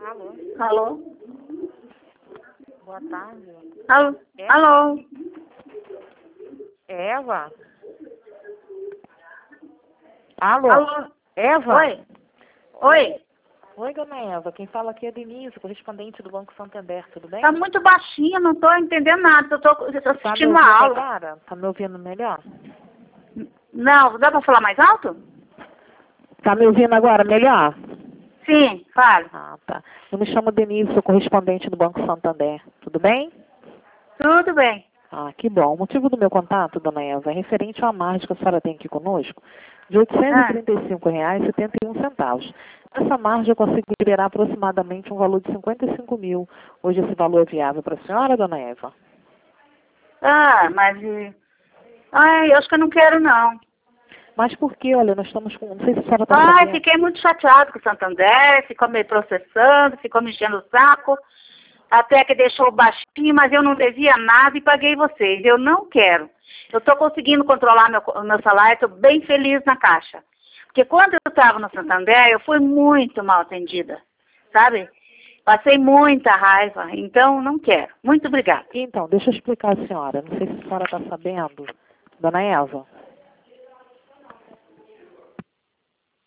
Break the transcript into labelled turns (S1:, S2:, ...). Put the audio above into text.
S1: Alô?
S2: Alô?
S1: Boa tarde.
S2: Alô?
S1: Eva?
S2: Alô?
S1: Eva? Alô?
S2: Alô?
S1: Eva?
S2: Oi? Oi?
S1: Oi, dona Eva. Quem fala aqui é Denise, correspondente do Banco Santander. Tudo bem?
S2: Tá muito baixinho, não tô entendendo nada. Eu tô
S1: Tá me
S2: assistindo
S1: ouvindo
S2: uma aula.
S1: agora? Tá me ouvindo melhor?
S2: Não, dá pra falar mais alto?
S1: Tá me ouvindo agora melhor?
S2: Sim, fala.
S1: Ah, tá. Eu me chamo Denise, sou correspondente do Banco Santander. Tudo bem?
S2: Tudo bem.
S1: Ah, que bom. O motivo do meu contato, dona Eva, é referente a uma margem que a senhora tem aqui conosco, de R$ 835,71. Essa margem eu consigo liberar aproximadamente um valor de 55 mil. Hoje esse valor é viável para a senhora, dona Eva?
S2: Ah, mas... Ai, eu acho que eu não quero, não.
S1: Mas por quê? Olha, nós estamos com... Não sei se a senhora está
S2: Ai,
S1: sabendo.
S2: fiquei muito chateado com o Santander, ficou me processando, ficou me enchendo o saco, até que deixou baixinho, mas eu não devia nada e paguei vocês. Eu não quero. Eu estou conseguindo controlar meu salário, estou bem feliz na Caixa. Porque quando eu estava no Santander, eu fui muito mal atendida, sabe? Passei muita raiva, então não quero. Muito obrigada.
S1: Então, deixa eu explicar a senhora. Não sei se a senhora está sabendo, dona Eva.